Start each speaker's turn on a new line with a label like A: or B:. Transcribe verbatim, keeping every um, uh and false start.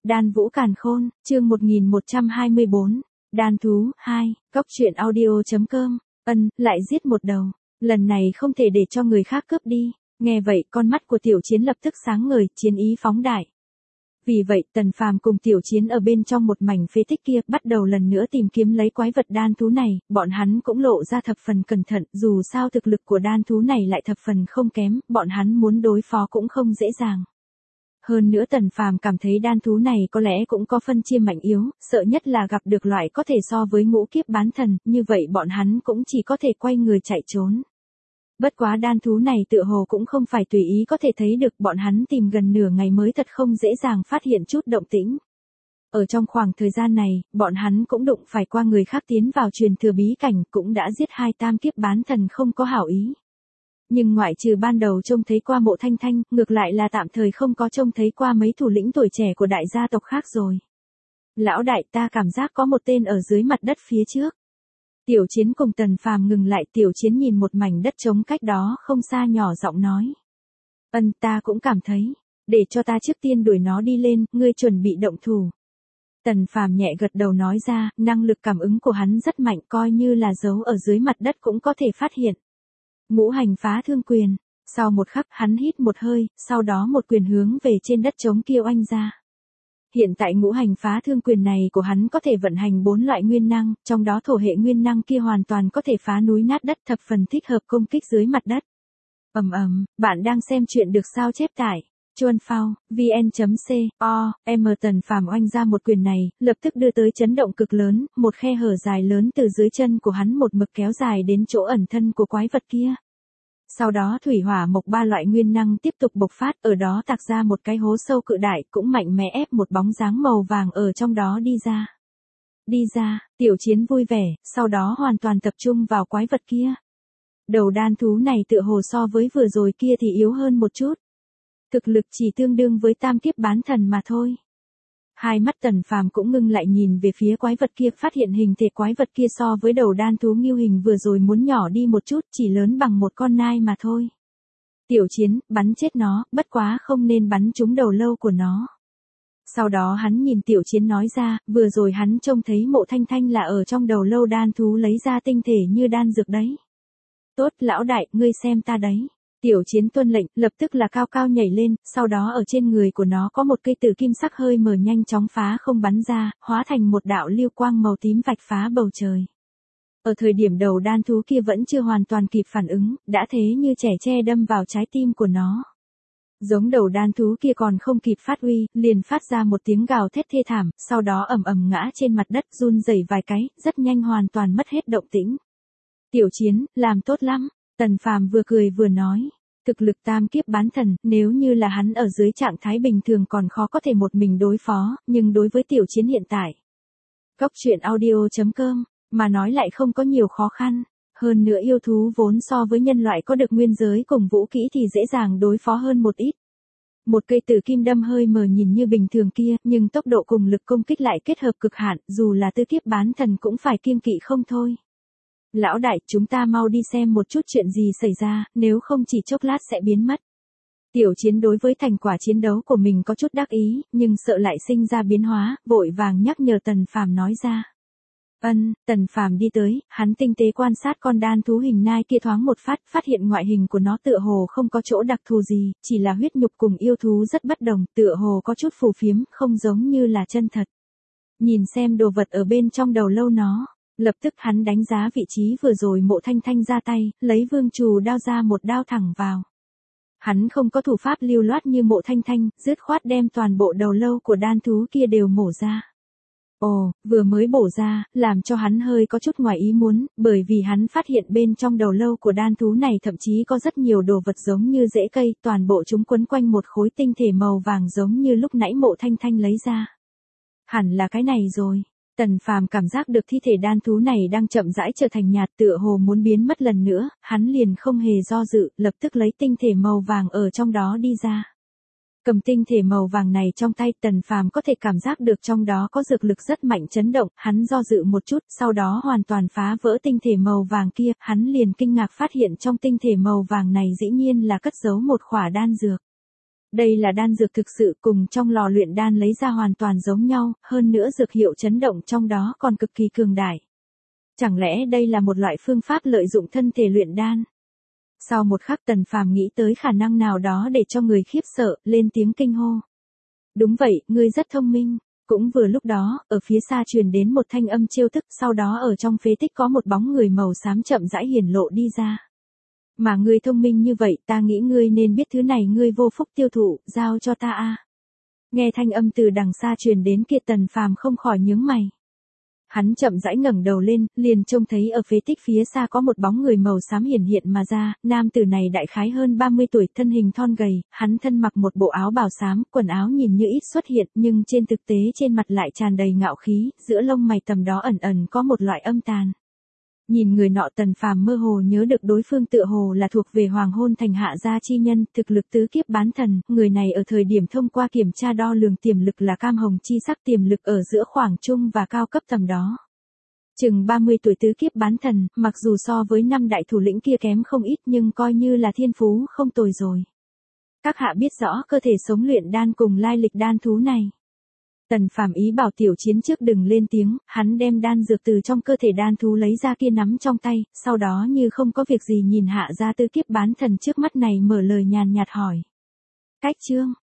A: Đan Vũ Càn Khôn, chương một nghìn một trăm hai mươi bốn, Đan Thú, hai, Cóc truyện audio.com, ân, lại giết một đầu, lần này không thể để cho người khác cướp đi, nghe vậy con mắt của Tiểu Chiến lập tức sáng ngời, chiến ý phóng đại. Vì vậy Tần Phàm cùng Tiểu Chiến ở bên trong một mảnh phế tích kia bắt đầu lần nữa tìm kiếm lấy quái vật đan thú này, bọn hắn cũng lộ ra thập phần cẩn thận, dù sao thực lực của đan thú này lại thập phần không kém, bọn hắn muốn đối phó cũng không dễ dàng. Hơn nữa Tần Phàm cảm thấy đan thú này có lẽ cũng có phân chia mạnh yếu, sợ nhất là gặp được loại có thể so với ngũ kiếp bán thần, như vậy bọn hắn cũng chỉ có thể quay người chạy trốn. Bất quá đan thú này tựa hồ cũng không phải tùy ý có thể thấy được, bọn hắn tìm gần nửa ngày mới thật không dễ dàng phát hiện chút động tĩnh. Ở trong khoảng thời gian này, bọn hắn cũng đụng phải qua người khác tiến vào truyền thừa bí cảnh, cũng đã giết hai tam kiếp bán thần không có hảo ý. Nhưng ngoại trừ ban đầu trông thấy qua Mộ Thanh Thanh, ngược lại là tạm thời không có trông thấy qua mấy thủ lĩnh tuổi trẻ của đại gia tộc khác rồi. Lão đại, ta cảm giác có một tên ở dưới mặt đất phía trước. Tiểu Chiến cùng Tần Phàm ngừng lại, Tiểu Chiến nhìn một mảnh đất trống cách đó không xa nhỏ giọng nói. Ân, ta cũng cảm thấy, để cho ta trước tiên đuổi nó đi lên, ngươi chuẩn bị động thủ. Tần Phàm nhẹ gật đầu nói ra, năng lực cảm ứng của hắn rất mạnh, coi như là giấu ở dưới mặt đất cũng có thể phát hiện. Ngũ hành phá thương quyền, sau một khắc hắn hít một hơi, sau đó một quyền hướng về trên đất trống kia oanh ra. Hiện tại ngũ hành phá thương quyền này của hắn có thể vận hành bốn loại nguyên năng, trong đó thổ hệ nguyên năng kia hoàn toàn có thể phá núi nát đất, thập phần thích hợp công kích dưới mặt đất. Ầm ầm, bạn đang xem chuyện được sao chép tải. Chuan Phao, vn.co, M Tần Phàm oanh ra một quyền này, lập tức đưa tới chấn động cực lớn, một khe hở dài lớn từ dưới chân của hắn một mực kéo dài đến chỗ ẩn thân của quái vật kia. Sau đó thủy hỏa mộc ba loại nguyên năng tiếp tục bộc phát, ở đó tạc ra một cái hố sâu cự đại, cũng mạnh mẽ ép một bóng dáng màu vàng ở trong đó đi ra. Đi ra, Tiểu Chiến vui vẻ, sau đó hoàn toàn tập trung vào quái vật kia. Đầu đan thú này tựa hồ so với vừa rồi kia thì yếu hơn một chút. Thực lực chỉ tương đương với tam kiếp bán thần mà thôi. Hai mắt Tần Phàm cũng ngưng lại nhìn về phía quái vật kia, phát hiện hình thể quái vật kia so với đầu đan thú Ngưu Hình vừa rồi muốn nhỏ đi một chút, chỉ lớn bằng một con nai mà thôi. Tiểu Chiến, bắn chết nó, bất quá không nên bắn trúng đầu lâu của nó. Sau đó hắn nhìn Tiểu Chiến nói ra, vừa rồi hắn trông thấy Mộ Thanh Thanh là ở trong đầu lâu đan thú lấy ra tinh thể như đan dược đấy. Tốt, lão đại, ngươi xem ta đấy. Tiểu Chiến tuân lệnh, lập tức là cao cao nhảy lên, sau đó ở trên người của nó có một cây tử kim sắc hơi mờ nhanh chóng phá không bắn ra, hóa thành một đạo lưu quang màu tím vạch phá bầu trời. Ở thời điểm đầu đan thú kia vẫn chưa hoàn toàn kịp phản ứng, đã thế như trẻ tre đâm vào trái tim của nó. Giống đầu đan thú kia còn không kịp phát uy, liền phát ra một tiếng gào thét thê thảm, sau đó ầm ầm ngã trên mặt đất run rẩy vài cái, rất nhanh hoàn toàn mất hết động tĩnh. Tiểu Chiến, làm tốt lắm. Tần Phàm vừa cười vừa nói, thực lực tam kiếp bán thần, nếu như là hắn ở dưới trạng thái bình thường còn khó có thể một mình đối phó, nhưng đối với Tiểu Chiến hiện tại, Cóc truyện audio.com, mà nói lại không có nhiều khó khăn, hơn nữa yêu thú vốn so với nhân loại có được nguyên giới cùng vũ kỹ thì dễ dàng đối phó hơn một ít. Một cây tử kim đâm hơi mờ nhìn như bình thường kia, nhưng tốc độ cùng lực công kích lại kết hợp cực hạn, dù là tư kiếp bán thần cũng phải kiêng kỵ không thôi. Lão đại, chúng ta mau đi xem một chút chuyện gì xảy ra, nếu không chỉ chốc lát sẽ biến mất. Tiểu Chiến đối với thành quả chiến đấu của mình có chút đắc ý, nhưng sợ lại sinh ra biến hóa, vội vàng nhắc nhở Tần Phàm nói ra. Ân, Tần Phàm đi tới, hắn tinh tế quan sát con đan thú hình nai kia thoáng một phát, phát hiện ngoại hình của nó tựa hồ không có chỗ đặc thù gì, chỉ là huyết nhục cùng yêu thú rất bất đồng, tựa hồ có chút phù phiếm, không giống như là chân thật. Nhìn xem đồ vật ở bên trong đầu lâu nó. Lập tức hắn đánh giá vị trí vừa rồi Mộ Thanh Thanh ra tay, lấy vương trù đao ra một đao thẳng vào. Hắn không có thủ pháp lưu loát như Mộ Thanh Thanh, dứt khoát đem toàn bộ đầu lâu của đan thú kia đều mổ ra. Ồ, vừa mới bổ ra, làm cho hắn hơi có chút ngoài ý muốn, bởi vì hắn phát hiện bên trong đầu lâu của đan thú này thậm chí có rất nhiều đồ vật giống như rễ cây, toàn bộ chúng quấn quanh một khối tinh thể màu vàng giống như lúc nãy Mộ Thanh Thanh lấy ra. Hẳn là cái này rồi. Tần Phàm cảm giác được thi thể đan thú này đang chậm rãi trở thành nhạt, tựa hồ muốn biến mất lần nữa, hắn liền không hề do dự, lập tức lấy tinh thể màu vàng ở trong đó đi ra. Cầm tinh thể màu vàng này trong tay, Tần Phàm có thể cảm giác được trong đó có dược lực rất mạnh chấn động, hắn do dự một chút, sau đó hoàn toàn phá vỡ tinh thể màu vàng kia, hắn liền kinh ngạc phát hiện trong tinh thể màu vàng này dĩ nhiên là cất giấu một khỏa đan dược. Đây là đan dược thực sự, cùng trong lò luyện đan lấy ra hoàn toàn giống nhau, hơn nữa dược hiệu chấn động trong đó còn cực kỳ cường đại. Chẳng lẽ đây là một loại phương pháp lợi dụng thân thể luyện đan? Sau một khắc Tần Phàm nghĩ tới khả năng nào đó để cho người khiếp sợ, lên tiếng kinh hô. Đúng vậy, ngươi rất thông minh. Cũng vừa lúc đó, ở phía xa truyền đến một thanh âm trêu tức, sau đó ở trong phế tích có một bóng người màu xám chậm rãi hiển lộ đi ra. Mà ngươi thông minh như vậy, ta nghĩ ngươi nên biết thứ này ngươi vô phúc tiêu thụ, giao cho ta a. Nghe thanh âm từ đằng xa truyền đến kia Tần Phàm không khỏi nhướng mày. Hắn chậm rãi ngẩng đầu lên, liền trông thấy ở phế tích phía xa có một bóng người màu xám hiển hiện mà ra, nam tử này đại khái hơn ba mươi tuổi, thân hình thon gầy, hắn thân mặc một bộ áo bào xám, quần áo nhìn như ít xuất hiện, nhưng trên thực tế trên mặt lại tràn đầy ngạo khí, giữa lông mày tầm đó ẩn ẩn có một loại âm tàn. Nhìn người nọ Tần Phàm mơ hồ nhớ được đối phương tựa hồ là thuộc về Hoàng Hôn Thành Hạ gia chi nhân, thực lực tứ kiếp bán thần, người này ở thời điểm thông qua kiểm tra đo lường tiềm lực là cam hồng chi sắc, tiềm lực ở giữa khoảng trung và cao cấp tầm đó. Chừng ba mươi tuổi tứ kiếp bán thần, mặc dù so với năm đại thủ lĩnh kia kém không ít nhưng coi như là thiên phú không tồi rồi. Các hạ biết rõ cơ thể sống luyện đan cùng lai lịch đan thú này. Tần Phàm ý bảo Tiểu Chiến trước đừng lên tiếng, hắn đem đan dược từ trong cơ thể đan thú lấy ra kia nắm trong tay, sau đó như không có việc gì nhìn Hạ gia tư kiếp bán thần trước mắt này mở lời nhàn nhạt hỏi. Cách chương,